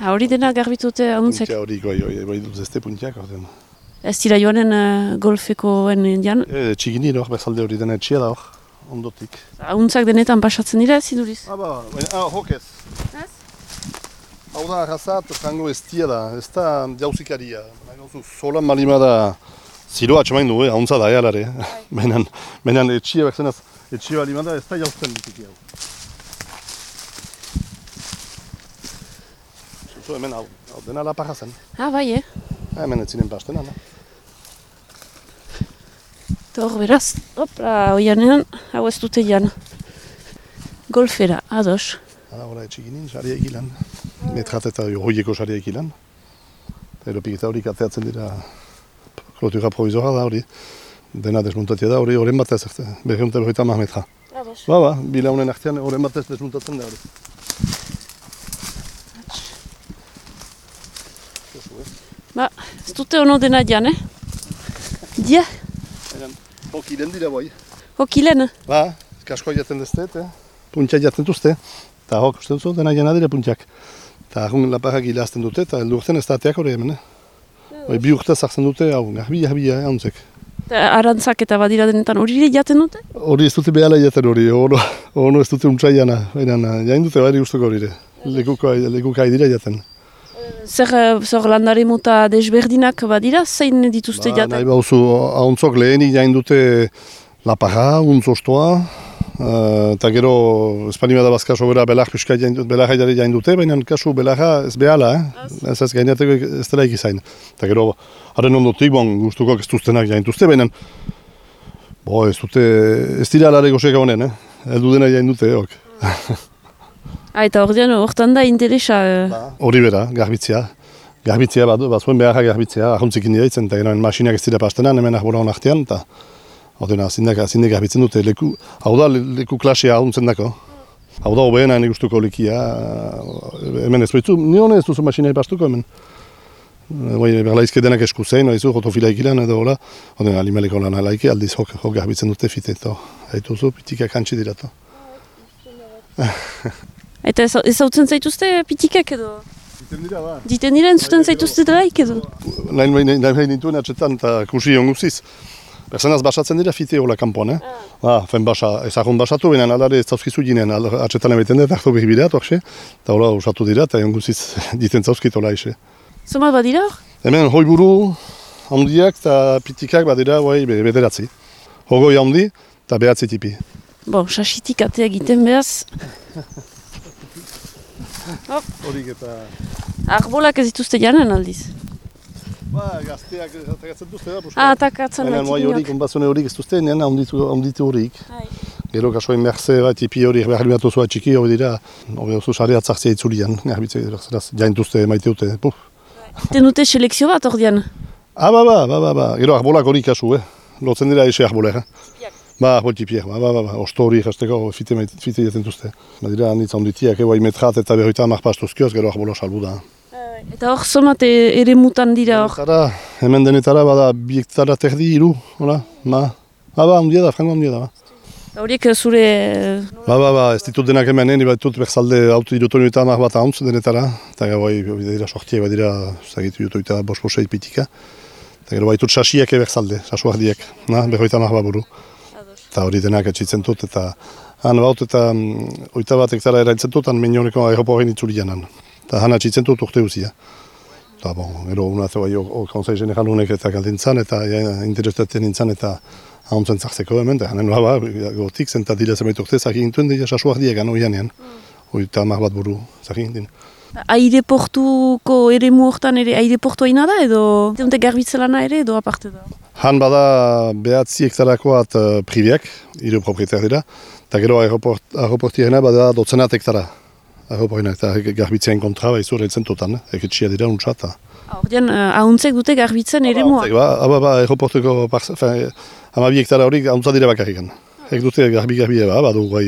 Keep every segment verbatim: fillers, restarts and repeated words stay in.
Hori dena garbitute ahuntzek? Puntia hori, bai, bai dut zeste puntiak. Ez dira joanen uh, golfekoen dian? E, txigini hor, bezalde hori dena etxia da hor, ondotik. Ahuntzak denetan pasatzen dira, ziduriz? Ah, ba, ah, hok ez. Ez? Hau da, arrazat, frango ez tia da, ez da jauzikaria. Zolan malima da, ziroa atxamain du, eh? Ahuntza da, ealare. Benan, benan etxia berzenaz, etxia balima da, ez da jauzten ditiki hau. Zuzu hemen hau, hau dena laparra zen. Ah, bai, eh? Hemen ez zinen pasten, ana. Eta hor beraz, hopla, oianean, hau ez dute jan. Golfera, ados. Hala, hori etxiginin, xaria egilan. Metrat eta hoieko xaria egilan. Eta eropik eta horik ateatzen dira klotura provizora da hori. Dena desmuntatia da hori, horren batez, berreunte berreita mah metra. Ados. Ba, ba, bilaunen artean horren batez desmuntatzen da hori. Ba, ez dute ono dena jan, eh? Dia? Hokilen dira bai. Hokilen? Ba, kaskoa jaten deztet, eh? Puntiak jaten duzte. Eta hok, uste duzu, dena jana dira puntiak. Eta ahun laparrak hilazten dute, eta heldu urten ez da ateak hori hemen, eh? Bi urte zartzen dute, hau, garbi, garbi, eh, hauntzek. Eta arantzak eta badira denetan hori jaten dute? Hori ez dute behala jaten hori, ono, ono ez dute untsa jana. Baina, jain dute bari guztuko hori, lekukai dira jaten. Zer, zer landare mota desberdinak badira, zein dituzte ba, jaten? Nahi bauzu, ahontzok lehenik jain dute laparra, untzostoa, eta uh, gero espanima da bazka sobera belar pixka belarra jari jain dute, baina kasu belarra ez behala, eh? Ez ez gainateko ez dela ikizain. Eta gero, haren ondotik, bon, gustuko ez duztenak jaintuzte, baina bo, ez dute, ez dira alare goxeka honen, eh? Eldu dena jain dute, ok. Ah, eta hor dian, hortan da interesa? Hori bera, garbitzea. Garbitzea bat, bat zuen beharra garbitzea, ahuntzikin dira itzen, eta gero masinak ez dira pastenan, hemen ahbora hon artean, eta hor dena, zindak garbitzen dute, leku, hau da leku klasea ahuntzen dako. Hau da hobeena ene gustuko likia, hemen ez behitu, nion ez duzu masinai pastuko hemen. Berlaizke denak esku zein, haizu, rotofila ikilan edo hola, hor dena alimeleko lan alaike, aldiz hok garbitzen dute fite, eta haitu zu, pitikak hantzi dira. Eta ez hautzen zaituzte pitikak edo? Diten dira, ba. Diten dira entzuten zaituzte delaik edo? Nahin behin nintuen atxetan eta kusi onguziz. Berzenaz basatzen dira fite hola kanpoan, eh? Ba, fen basa, ezagun basatu, baina alare ez zauzkizu ginen, atxetan ebeten dut, hartu behibideat, orxe. Eta hola usatu dira, eta onguziz diten zauzkit hola ise. Zoma badira hor? Hemen hoi buru handiak eta pitikak badira, bai, bederatzi. Hogoi handi eta behatzi tipi. Bon, sasitik atea egiten behaz. Horik eta... Arbolak ez dituzte janen aldiz? Ba, gazteak atakatzen duzte da, Ah, atakatzen da, tipinak. Horik, onbazone horik ez duzte, nien onditu horik. Gero kasoen merze bat, tipi hori behar limatu zua txiki hori dira, hori oso sare atzartzea itzulian, garbitze, jaintuzte maite dute, puf. Iten dute selekzio bat hor dian? Ah, ba, ba, ba, ba, ba, gero arbolak horik kasu, eh? Lotzen dira ese arbolek, eh? Ba, arbol tipiak, ba, ba, ba, ba, osto hori jasteko fite jaten duzte. Ba, dira, nitza onditiak, ebai metrat eta berroita amak pastuzkioz, gero arbola salbu da. Eta hor zomat ere mutan dira hor? Denetara, hemen denetara, bada, bi hektara terdi, iru, hola, ba. Ba, ba, ondia da, frango ondia da, ba. Horiek zure... Ba, ba, ba, ez ditut denak hemen, ni bat dut berzalde auto irutoinu eta amak bat ahontz denetara. Eta gero, bai, dira sortiak, bai, dira, zagitu irutoinu eta bos-boseit pitika. Eta gero, bai, dut sasiak eberzalde, sasuak diek, na, berroita amak bat buru. Eta hori denak etxitzen dut, eta han baut eta oita bat hektara erailtzen dut, han minioneko aeroporren itzuli janan. Eta han etxitzen dut urte uzia. Eta bon, gero unat bai konsei general unek eta galdintzan, eta interesatzen nintzen, eta ahontzen zartzeko hemen, eta hanen baba, gotik zen, eta dira zemait urte, zaki gintuen dira sasuak diegan hori janean. Oita amak bat buru, zaki gintin. Aireportuko ere hortan ere aireportua ina da edo? Dute garbitzelana ere edo aparte da? Han bada behatzi hektarakoat uh, priviak, hiru proprietar dira, eta gero aeroportiarena bada dotzenat hektara. Aeroportiarena eta garbitzean kontra baizu reitzen totan, eketxia dira untsa. Ordean, ahuntzek dute garbitzen ere mua? Ba, ba, ba, aeroportuko hamabi hektara horik ahuntza dira bakarrikan. Ek dute garbi-garbi eba, badu gai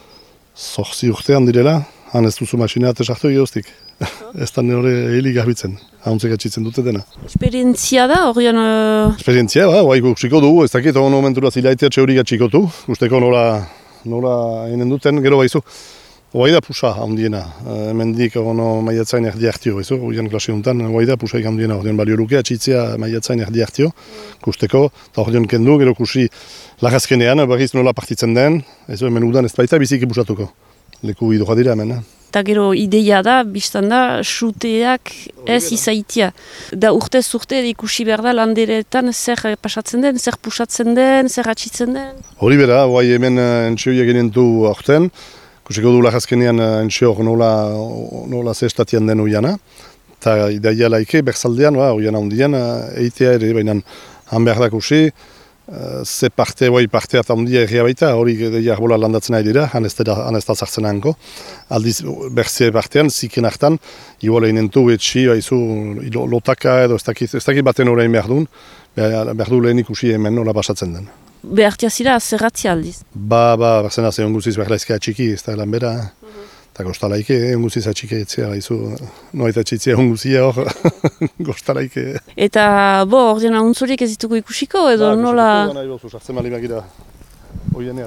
zorzi urtean direla, han ez duzu masina atesartu egoztik. Ez da nire heli garbitzen, ahuntzek atxitzen dute dena. Esperientzia da, horrean... Uh... Esperientzia, ba, bai, guxiko dugu, ez dakit, hon momentura zilaitea txeurik atxikotu, guzteko nola, nola enen duten, gero baizu. Hoi da pusa handiena, hemendik ono maiatzain erdi hartio, ez horian klase honetan, hoi da pusaik handiena, horian balio luke, atxitzea maiatzain erdi hartio, kusteko, eta horian kendu, gero kusi lagazkenean, berriz nola partitzen den, ez hemen udan ez baita biziki pusatuko, leku idoa dira hemen. Eta gero ideia da, biztan da, suteak ez izaitia. Da urtez urte ikusi behar da landeretan zer pasatzen den, zer pusatzen den, zer atxitzen den. Hori bera, hoi hemen entxioia genentu aurten, kusiko du lagazkenean entxio nola, nola zestatian den oiana. Eta ideia laike, berzaldean, oiana hundian, eitea ere, baina han behar da kusi, ze parte, bai parte eta handia erria baita, hori deia arbola landatzen ari dira, han ez da zartzen hanko. Aldiz, berze partean, ziken hartan, igual egin entu, etxi, haizu, lotaka edo ez dakit, ez dakit baten orain behar duen, behar du lehen ikusi hemen nola basatzen den. Behartia zira, zerratzia aldiz? Ba, ba, berzena ze onguziz behar laizkea txiki, ez da lan bera. Eta gostalaike, onguziz atxike etzea, haizu, noita txitzea onguzia hor, gostalaike. Eta, bo, ordean ahuntzurik ez dituko ikusiko, edo ba, nola... Ba, kusiko nahi bozu, sartzen mali magira, oienean.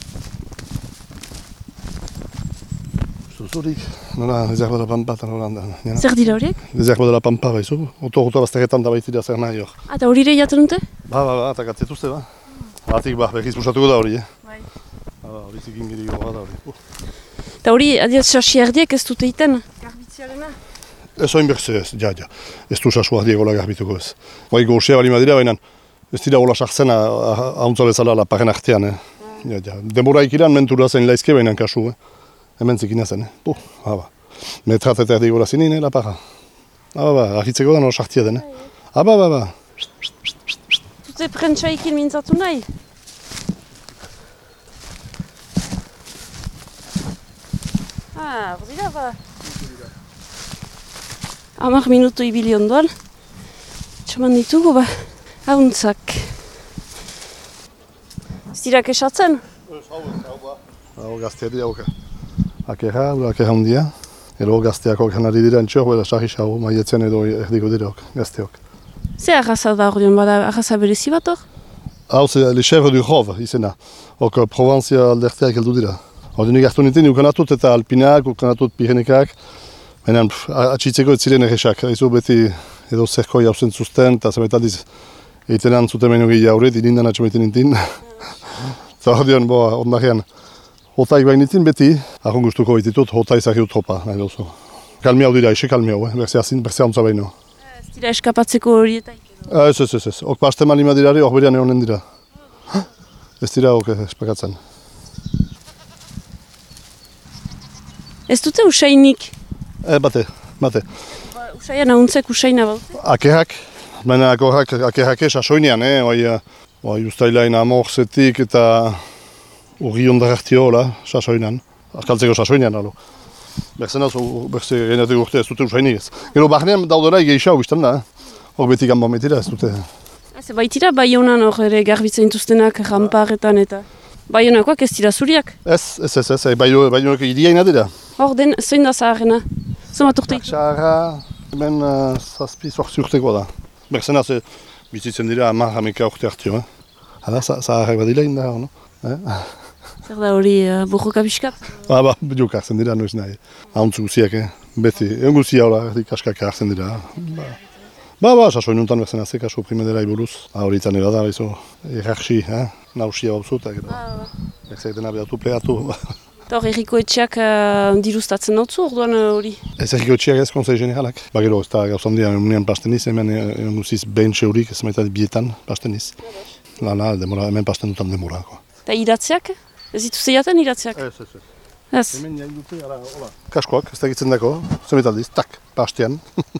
Zuzurik, nola, ezak dela pampa eta nola handan. Zer dira horiek? Ezak dela pampa, haizu, oto-oto bazteretan da baitira zer nahi hor. Ah, eta hori ere jaten dute? Ba, ba, ba, eta gatzetuzte, ba. Batik, ba, berriz pusatuko da hori, eh? Bai. Ba, hori zikin giri goga da hori. Eta hori, adiaz, sasi erdiek ez dute iten? Garbitziarena? Ez oin berze ez, ja, ja. Ez du sasu ardiek gola garbituko ez. Bai goxea bali madira, baina ez dira gola sartzen hauntza bezala laparen artean, eh? Ja, ja. Demora ikiran mentura zen laizke baina kasu, eh? Hemen zikina zen, eh? Puh, haba. Metrat eta erdi gola zinin, eh, lapara. Haba, ba, ahitzeko da nola sartia den, eh? Haba, ba, ba. Zute prentsaikin mintzatu nahi? Ah, berdira ba. Hamar minutu ibili ondoan. Txaman ditugu ba. Hauntzak. Ez dira kesatzen? Ez, hau ez, hau ba. Hau gaztea dira oka. Akerra, hau akerra handia. Ero gazteako kanari dira entxor, bera sarri hau maietzen edo erdiko dira ok, gazteok. Ze arraza da ordean bada, arraza berezi bat hor? Hau ze, le chèvre du Rove izena. Ok, Proventzia alderteak heldu dira. Ordean ikartu nintzen, ukanatut eta alpinak, ukanatut pirenekak. Baina atxitzeko ez ziren erresak. Ezo beti edo zerkoi hausen zuzten, eta zerbait aldiz egitenan zuten menu gehi jauret, irindan atxamaiten nintzen. Eta ordean, boa, ondarean, hotaik bain nintzen beti, ahon gustuko baititut, hotai zahir utropa, nahi dozu. Kalmi hau dira, ese kalmi hau, eh? berze hauntza baino. Ez dira eskapatzeko horietaik edo? Ez, ez, ez, ez. Ok paste malima dirari, hor berean egonen dira. Ez dira, ok, espakatzen. Ez dute usainik? E, bate, bate. Ba, usaian ahuntzek usaina baute? Akerrak, baina akerrak, akerrak ez asoinean, eh? Bai, bai ustailain amorzetik eta urri ondar hartio, hola, sasoinan. Azkaltzeko sasoinean, alo. Berzen hau, berze genetik urte ez dute usainik ez. Gero barnean daudela geisha hau biztan da, eh? Hor beti gambo metira ez dute. Ez baitira bai honan hor ere garbitzen dituztenak ramparetan eta... Bai honakoak ez dira zuriak? Ez, ez, ez, ez, bai honak iriaina dira. Hor den, zein da zaharrena? Zomat urte ditu? Zaharra, hemen uh, zazpi zortzi urteko da. Berzena ze bizitzen dira hamar hameka urte hartio. Eh? Hala, zaharrak badila inda hor, no? Eh? Zer da hori uh, borroka biskat? Ba, ba, bideok hartzen dira, noiz nahi. Hauntzu guziak, eh? Beti, egun guzia hola, erdik askak hartzen dira. Ba, ba, ba sasoin nuntan berzena ze, kaso primedera iburuz. Ha, horitzen era da, bezo, erarxi, eh? Nausia bauzu, eta gero. Ah, ba. Berzak dena behatu pleatu. Eta hor, erriko etxeak uh, diruztatzen dautzu orduan hori? Uh, Ez erriko etxeak ez, konsei generalak. Ba gero, ez da gauzan dira, emunean pasteniz, hemen egun guziz behentxe horik, ez maitat bietan pasteniz. Lana, demora, hemen pasten dutan demora. Eta iratziak? Ez ditu zeiaten iratziak? Ez, ez, ez. Ez? Hemen jain dute, ara, hola. Kaskoak, ez da egitzen dako, zemit aldiz, tak, pastean.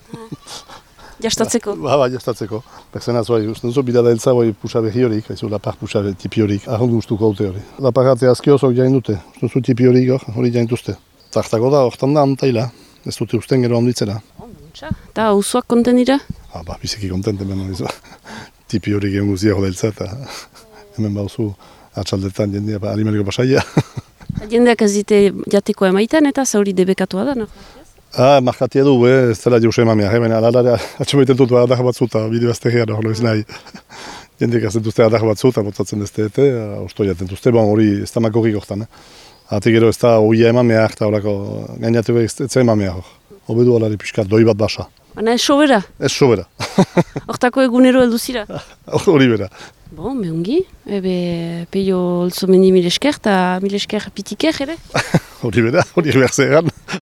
Jastatzeko? Ba, ba, jastatzeko. Berzena zua, usten zu, bida da elza, boi pusa behi horik, haizu, lapar pusa tipi horik, ahondu gustuko haute hori. Lapar arte azkiozok jain dute, usten zu tipi horik hor, hori jain duzte. Zartako da, hortan da antaila, ez dute usten gero handitzera. Eta hauzuak konten dira? Ah, ba, biziki kontent hemen hori zu. Tipi horik egon guzia hori elza, eta hemen bauzu atxaldetan jendea, ba, animaliko pasaia. Jendeak ez dite jateko emaiten eta zauri debekatua da, no? Ah, markatia du, eh, ez dela jauze emamia, eh, baina alalare atxamaiten dut adar batzu eta bideo aztegian hor loiz nahi. Jendeak azten duzte adar batzu eta botatzen ez dute, osto jaten duzte, bon hori ez da makorrik hortan, eh. Ate gero ez da oia eman mehar, eta horako gainatuko ez ez eman mehar. Hobedu alari pixka, doi bat basa. Baina ez sobera? Ez sobera. Hortako egunero heldu zira? Hori bera. Bon, behongi, ebe peio olzomendi mil esker eta mil esker pitiker ere? Hori bera, hori behar zegan.